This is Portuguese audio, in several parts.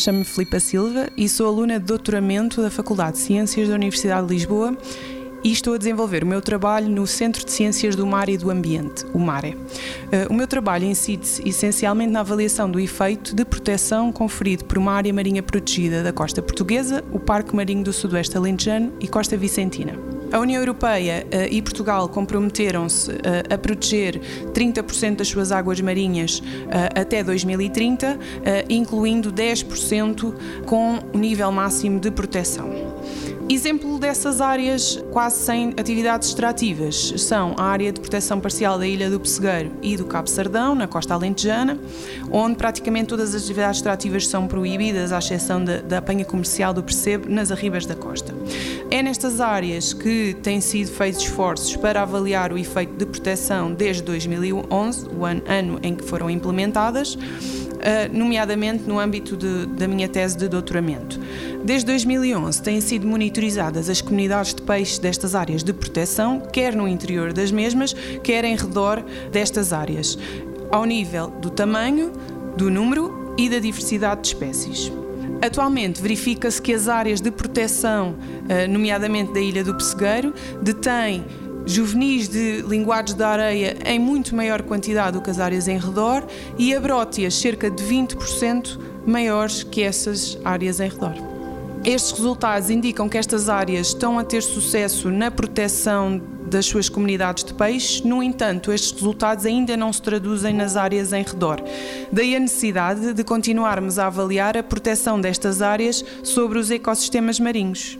chamo-me Filipa Silva e sou aluna de doutoramento da Faculdade de Ciências da Universidade de Lisboa e estou a desenvolver o meu trabalho no Centro de Ciências do Mar e do Ambiente, o MARE. O meu trabalho incide-se essencialmente na avaliação do efeito de proteção conferido por uma área marinha protegida da costa portuguesa, o Parque Marinho do Sudoeste Alentejano e Costa Vicentina. A União Europeia e Portugal comprometeram-se a proteger 30% das suas águas marinhas até 2030, incluindo 10% com o nível máximo de proteção. Exemplo dessas áreas quase sem atividades extrativas são a área de proteção parcial da Ilha do Pessegueiro e do Cabo Sardão, na costa alentejana, onde praticamente todas as atividades extrativas são proibidas, à exceção da apanha comercial do percebo nas arribas da costa. É nestas áreas que têm sido feitos esforços para avaliar o efeito de proteção desde 2011, o ano em que foram implementadas, nomeadamente no âmbito da minha tese de doutoramento. Desde 2011 têm sido monitorizadas as comunidades de peixes destas áreas de proteção, quer no interior das mesmas, quer em redor destas áreas, ao nível do tamanho, do número e da diversidade de espécies. Atualmente verifica-se que as áreas de proteção, nomeadamente da Ilha do Pessegueiro, detêm juvenis de linguados da areia em muito maior quantidade do que as áreas em redor e abrótias cerca de 20% maiores que essas áreas em redor. Estes resultados indicam que estas áreas estão a ter sucesso na proteção das suas comunidades de peixe, no entanto, estes resultados ainda não se traduzem nas áreas em redor. Daí a necessidade de continuarmos a avaliar a proteção destas áreas sobre os ecossistemas marinhos.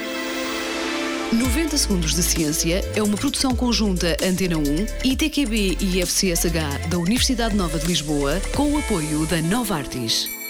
90 Segundos de Ciência é uma produção conjunta Antena 1, ITQB e FCSH da Universidade Nova de Lisboa, com o apoio da Novartis.